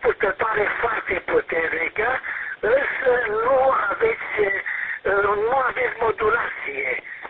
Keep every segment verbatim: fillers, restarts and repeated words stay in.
purtătoare foarte puternică, însă nu aveți, nu aveți modulație.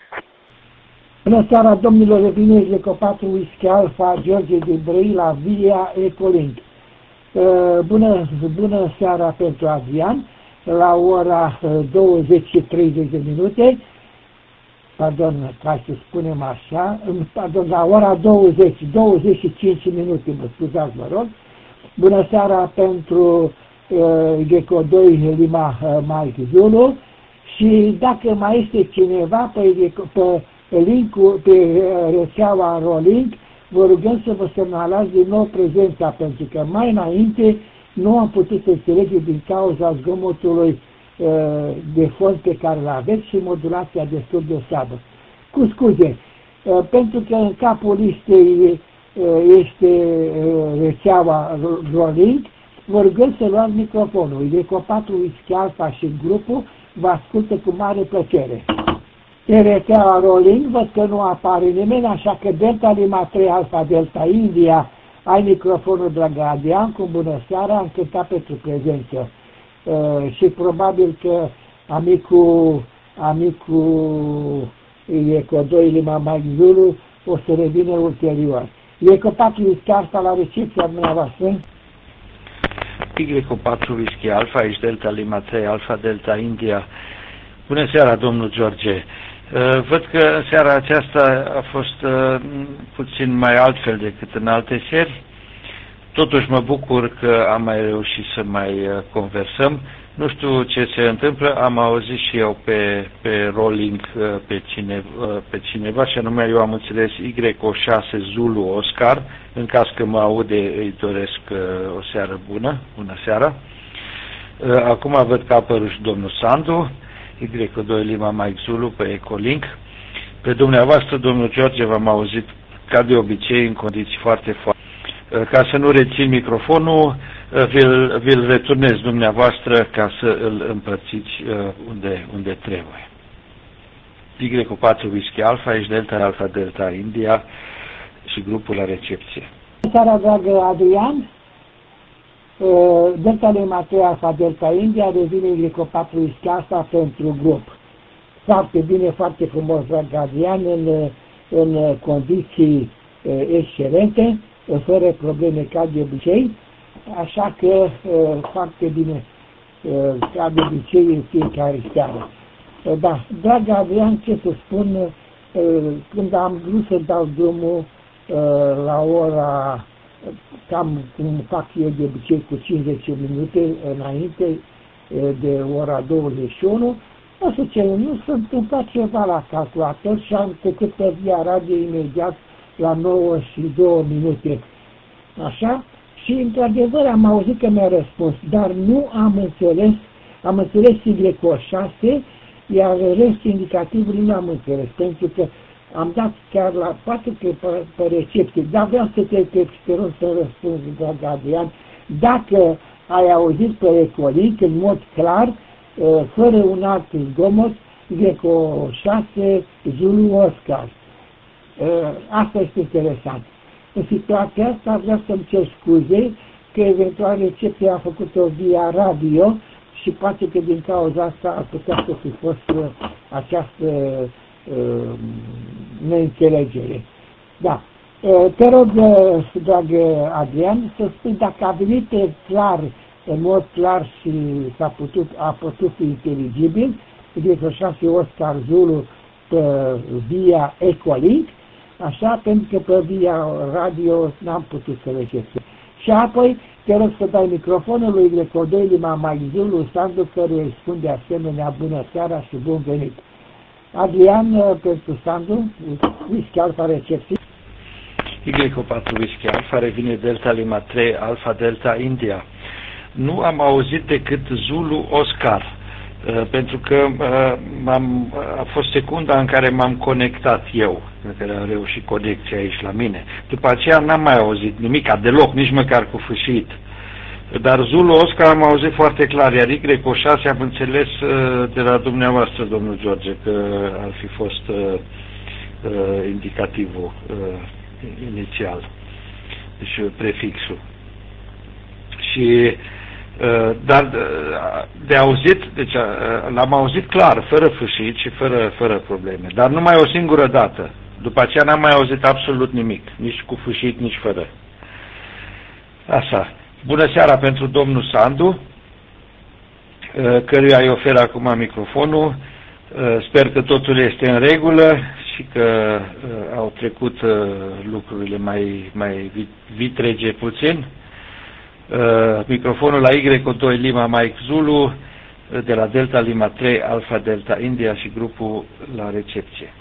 Bună seara, domnilor, revine Greco patru Whisky Alpha, George din Brăila, via Ecolink. Bună, bună seara pentru Adrian, la ora douăzeci și treizeci de minute, pardon, ca să spunem așa, pardon, la ora douăzeci, douăzeci și cinci minute, mă scuzați, vă rog. Bună seara pentru uh, Greco doi Lima uh, Mike Zulu și dacă mai este cineva pe, pe link-ul, pe rețeaua Rolink, vă rugăm să vă semnalați din nou prezența, pentru că mai înainte nu am putut să înțelege din cauza zgomotului uh, de fond pe care îl aveți și modulația destul de slabă. Cu scuze, uh, pentru că în capul listei uh, este uh, rețeaua Rolink, vă rugăm să luați microfonul. Greco patru Whisky Alpha și grupul vă ascultă cu mare plăcere. Pe rețeaua Rolink văd că nu apare nimeni, așa că Delta Lima trei Alpha Delta India, ai microfonul, dragă Adrian, cu bună seara, am cântat pentru prezență. Uh, și probabil că amicul, amicul Greco doi Lima Mike Zulu o să revină ulterior. Greco patru Whisky Alpha la recepția dumneavoastră. Greco patru Whisky Alpha, aici Delta Lima trei Alpha Delta India. Bună seara, domnul George. Văd că în seara aceasta a fost puțin mai altfel decât în alte seri. Totuși mă bucur că am mai reușit să mai conversăm. Nu știu ce se întâmplă, am auzit și eu pe, pe Rolling pe, cine, pe cineva, și anume eu am înțeles Y șase Zulu Oscar. În caz că mă aude, îi doresc o seară bună. Bună seara. Acum văd că a apărut și domnul Sandu, Y doi Lima Mike Zulu pe Ecolink. Pe dumneavoastră, domnul George, v-am auzit ca de obicei în condiții foarte foarte. Ca să nu rețin microfonul, vi-l, vi-l returnez dumneavoastră ca să îl împărțiți unde, unde trebuie. Y patru Whisky Alpha, aici Delta Alpha Delta India și grupul la recepție. Seara, dragă Adrian, Delta Lima trei Alpha Delta India revine Greco patru Whisky Alpha pentru grup. Foarte bine, foarte frumos, dragă Adrian, în, în condiții excelente, fără probleme ca de obicei, așa că foarte bine, ca de obicei în fiecare seară. Da, dragă Adrian, ce să spun, când am vrut să dau drumul la ora, cam cum fac eu de obicei cu cincizeci minute înainte de ora douăzeci și unu, o să ce, nu s-a întâmplat ceva la calculator și am trecut pe via radio imediat la nouă și două minute. Așa? Și într-adevăr am auzit că mi-a răspuns, dar nu am înțeles, am înțeles Y șase, iar restul indicativului nu am înțeles, pentru că am dat chiar la, poate că pe, pe recepție, dar vreau să te, te, te rog să răspunzi, dragă Adrian, dacă ai auzit pe Ecolink în mod clar, fără un alt zgomot, Greco șase Zulu Oscar. Asta este interesant. În situația asta vreau să-mi cer scuze că eventual recepția a făcut-o via radio și poate că din cauza asta ar putea să fi fost uh, această uh, neînțelegere. Da. Uh, te rog, uh, dragă Adrian, să spui dacă a venit clar, în mod clar și s-a putut, a putut fi inteligibil, Greco șase Oscar Zulu pe via Ecolink, așa, pentru că pe via radio n-am putut să recepționez. Și apoi te rog să dai microfonul lui Greco doi Lima Mike Zulu Sandu, căruia îi spun de asemenea bună seara și bun venit. Adrian, pentru Sandu, Whisky Alpha recepție. Y patru Whisky Alpha revine Delta Lima trei Alpha Delta India. Nu am auzit decât Zulu Oscar. Uh, pentru că uh, m-am, a fost secunda în care m-am conectat eu, pentru că am reușit conexia aici la mine. După aceea n-am mai auzit nimic, deloc, nici măcar cu fâșit. Dar Zulu Oscar am auzit foarte clar, iar Y șase am înțeles uh, de la dumneavoastră, domnul George, că ar fi fost uh, uh, indicativul uh, inițial, deci prefixul. Și dar de auzit, deci l-am auzit clar, fără fâșit și fără, fără probleme, dar numai o singură dată. După aceea n-am mai auzit absolut nimic, nici cu fâșit, nici fără. Așa. Bună seara pentru domnul Sandu, căruia îi ofer acum microfonul. Sper că totul este în regulă și că au trecut lucrurile mai, mai vitrege puțin. Uh, microfonul la Y doi Lima Mike Zulu uh, de la Delta Lima trei Alpha Delta India și grupul la recepție.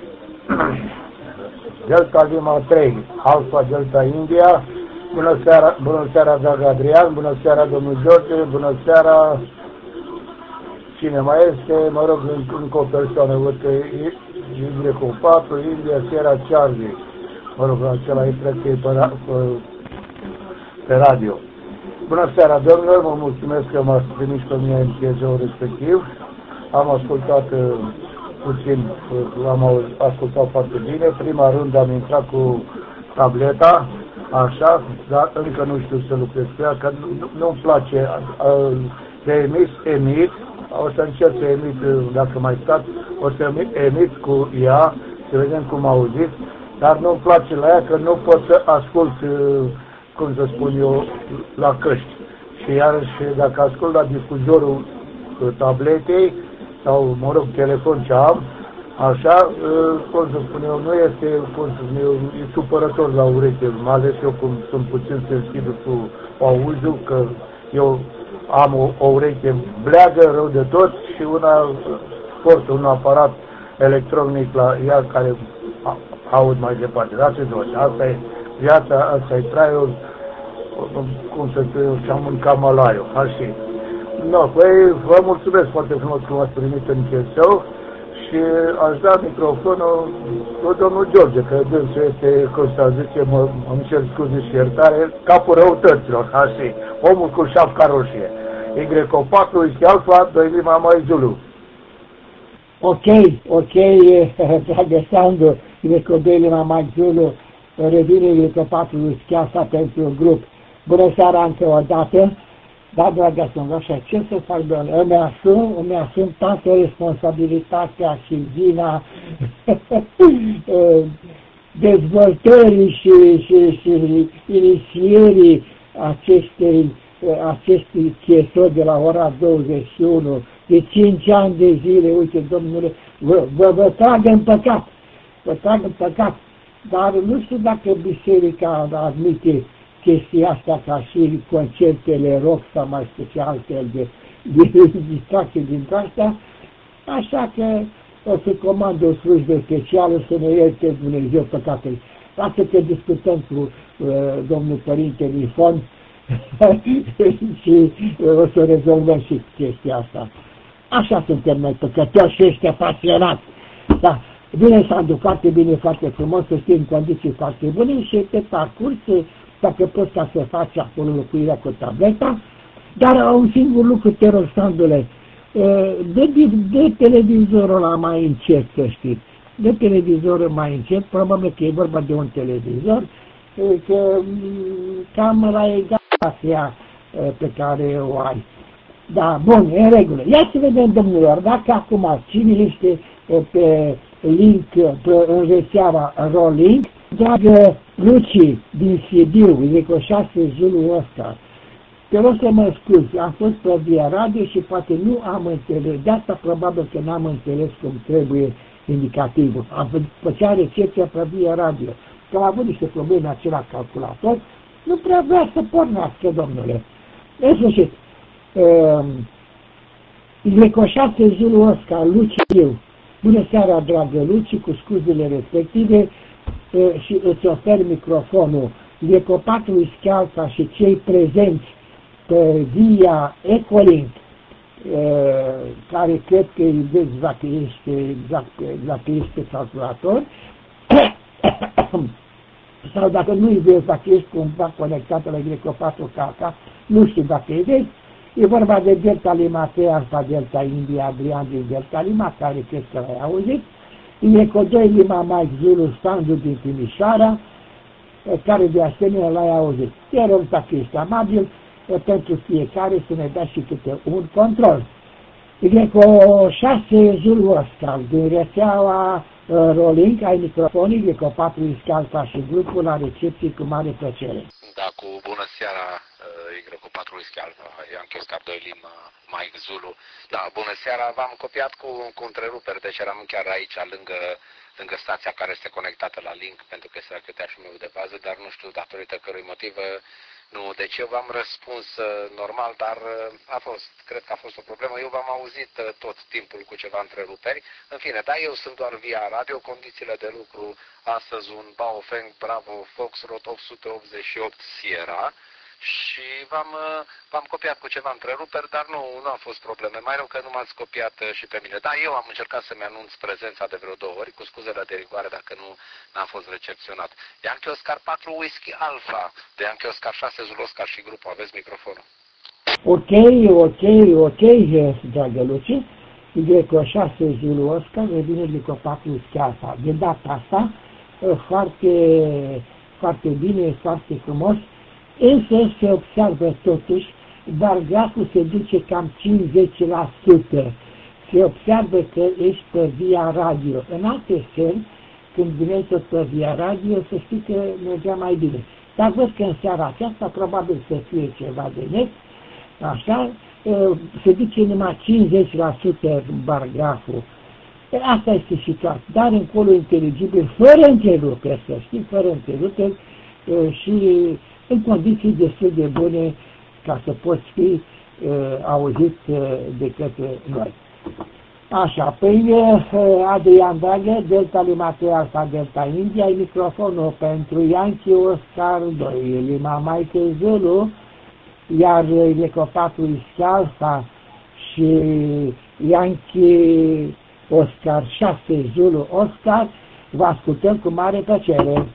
Delta Lima trei Alpha Delta India. Bună seara, bună seara, dragă Adrian, bună seara, domnul George, bună seara. Cine mai este? Mă rog, încă o persoană, văd că e Y patru India Sierra Charlie. Mă rog, acela e cred că e pe, pe, pe radio. Bună seara, domnilor, mă mulțumesc că m-ați trimis pe mine în chezeul respectiv. Am ascultat uh, puțin, uh, am ascultat foarte bine. Prima rând am intrat cu tableta, așa, dar încă nu știu să lucrez cu ea, că nu, nu-mi place uh, de emis, emit. O să încerc să emit, uh, dacă mai stați, o să emit cu ea, să vedem cum auziți, dar nu-mi place la ea că nu pot să ascult uh, cum să spun eu, la căști. Și iarăși, dacă ascult la difuzorul tabletei, sau, mă rog, telefon ce am, așa, cum să spun eu, nu este, cum să spun eu, e supărător la ureche, mai ales eu cum sunt puțin sensibil cu auzul, că eu am o, o ureche bleagă, rău de tot, și una, port un aparat electronic la ea care aud mai departe. Da, ce zic, asta e viața, asta e traiul, cum să spun eu, și-am mâncat malaiul, așa. No, păi, vă mulțumesc foarte frumos că m-ați primit în chestiu și aș da microfonul cu domnul George, că dânsul este, cum să zice, mă, îmi cer scuze și iertare, capul răutăților, așa, omul cu șapca roșie. Y patru este Alfa, doi Lima mai Zulu. Ok, ok, dragă Sandu, Y doi Lima mai Zulu, revine Y patru Schiasa pentru grup. Bună seara încă o dată. Da, dragă Sandu, așa, ce să fac, doamne? Îmi asum, îmi asum toată responsabilitatea și vina dezvoltării și, și, și inițierii acestei, acestui chesor de la ora douăzeci și unu, de cinci ani de zile, uite, domnule, vă, vă, vă trag în păcat, vă trag în păcat, dar nu știu dacă biserica admite chestia asta ca și concertele rock sau mai special altfel de distracție din astea, așa că o să comand o slujbă specială să ne ierte Dumnezeu păcatele. Lasă că discutăm cu uh, domnul Părinte Nifon și uh, o să rezolvăm și chestia asta. Așa suntem noi păcătoși și ăștia pasionați. Da. Bine, Sandu, foarte bine, foarte frumos, să fie în condiții foarte bune și pe parcurs, dacă poți ca să faci acolo locuirea cu tableta, dar un singur lucru te rog, Sandule, de, de televizorul ăla mai încet, să știi, de televizorul mai încet, probabil că e vorba de un televizor, că cam la egalitatea pe care o ai. Da, bun, în regulă. Ia să vedem, domnilor, dacă acum cine este pe link, pe, în rețeaua Rolling, dragă Luci din Sibiu, Y șase Zulu Oscar, te rog să mă scuzi, am fost pe via radio și poate nu am înțeles, de asta probabil că n-am înțeles cum trebuie indicativul. Am făcea recepția pe via radio, că am avut niște probleme acela calculator, nu prea vrea să pornească, domnule. În sfârșit, Y șase Zulu Oscar, Luci Sibiu, bună seara, dragă Luci, cu scuzele respective, și îți ofer microfonul. Y patru Schialța și cei prezenți pe via Ecolink, care cred că îi vezi dacă este exact, dacă este calculator, sau dacă nu îi vezi, dacă ești cumva conectată la Y patru K K, nu știu dacă îi vezi, e vorba de Delta Lima trei Alpha Delta India, Adrian din Delta Lima, care cred că l-ai auzit, Y doi Lima Mike Zulu, Sandu din Timișoara, care de asemenea l-ai auzit. Te rog, dacă ești amabil, pentru fiecare să ne dea și câte un control. E cu șase Zulu Oscar din rețeaua Rolling, ai microfonii, e cu patru Iscalfa și grupul la recepție cu mare plăcere. Da, cu bună seara, Y cu patru Iscalfa, Yankee Oscar doi Lima, Mike Zulu. Da, bună seara, v-am copiat cu, cu întreruperi, deci eram chiar aici, lângă, lângă stația care este conectată la link, pentru că este racheteașul meu de bază, dar nu știu datorită cărui motiv. Nu, deci eu v-am răspuns normal, dar a fost, cred că a fost o problemă. Eu v-am auzit tot timpul cu ceva întreruperi. În fine, da, eu sunt doar via radio, condițiile de lucru astăzi un Baofeng Bravo Foxtrot opt sute optzeci și opt Sierra și v-am v-am copiat cu ceva întreruperi, dar nu, nu a fost probleme. Mai rău că nu m-ați copiat și pe mine. Da, eu am încercat să-mi anunț prezența de vreo două ori, cu scuzele de rigoare dacă nu n-am fost recepționat. Yankee Oscar patru Whisky Alpha, de Yankee Oscar șase Zulu Oscar și grupul. Aveți microfonul. Ok, ok, ok, dragă Luci. Y șase Zulu Oscar, revine Y patru Whisky Alpha. De data asta, foarte, foarte bine, foarte frumos. Însă se observă totuși, dar graful se duce cam cincizeci la sută. Se observă că ești pe via radio. În alte seri, când vineai tot pe via radio, să știi că mergea mai bine. Dar văd că în seara aceasta probabil să fie ceva de net, așa, se duce numai cincizeci la sută bar graful. Asta este situația, dar încolo inteligibil, fără întreruperi, să știi, fără întreruperi și în condiții destul de bune ca să poți fi uh, auzit uh, de către noi. Așa, păi uh, Adrian Dragă, Delta Lima trei Alfa Delta India, microfonul pentru Yankee Oscar doi, Lima Mike Zulu, iar Eco patru Iscalfa și Yankee Oscar șase Zulu Oscar, vă ascultăm cu mare plăcere.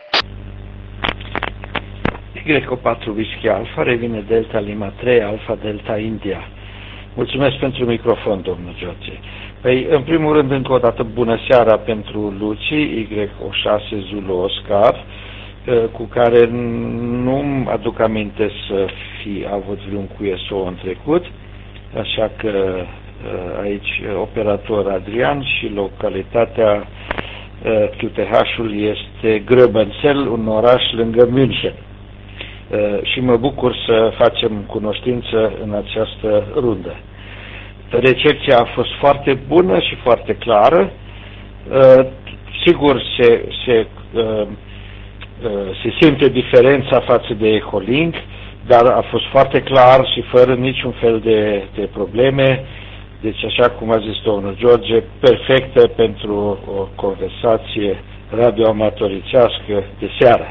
Y patru Whisky Alpha, revine Delta Lima trei Alpha Delta India. Mulțumesc pentru microfon, domnul George. Păi, în primul rând, încă o dată, bună seara pentru Luci, Y șase Zulu Oscar, cu care nu-mi aduc aminte să fi avut vreun Q S O în trecut, așa că aici operator Adrian și localitatea Q T H-ul este Gröbenzell, un oraș lângă München. Și mă bucur să facem cunoștință în această rundă. Recepția a fost foarte bună și foarte clară. Sigur, se, se, se simte diferența față de Echolink, dar a fost foarte clar și fără niciun fel de, de probleme. Deci, așa cum a zis domnul George, perfectă pentru o conversație radioamatoricească de seară.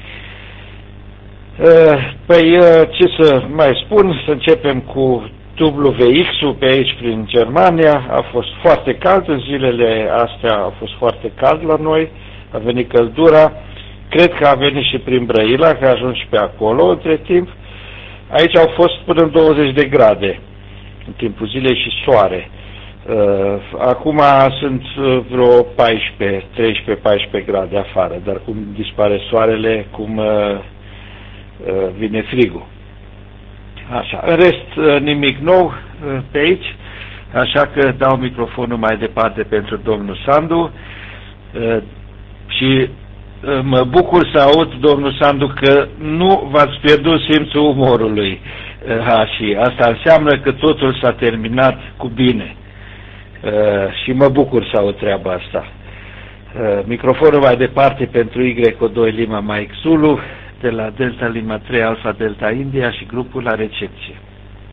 Păi, ce să mai spun, să începem cu W X-ul pe aici prin Germania. A fost foarte cald în zilele astea, a fost foarte cald la noi, a venit căldura, cred că a venit și prin Brăila, că a ajuns și pe acolo între timp. Aici au fost până în douăzeci de grade în timpul zilei și soare. Acum sunt vreo paisprezece, treisprezece paisprezece grade afară, dar cum dispare soarele, cum vine frigul. Așa, în rest nimic nou pe aici, așa că dau microfonul mai departe pentru domnul Sandu și mă bucur să aud, domnul Sandu, că nu v-ați pierdut simțul umorului. Ha, și asta înseamnă că totul s-a terminat cu bine. Și mă bucur să aud treaba asta. Microfonul mai departe pentru Y doi Lima Mike Zulu, de la Delta Lima trei Alpha Delta India și grupul la recepție.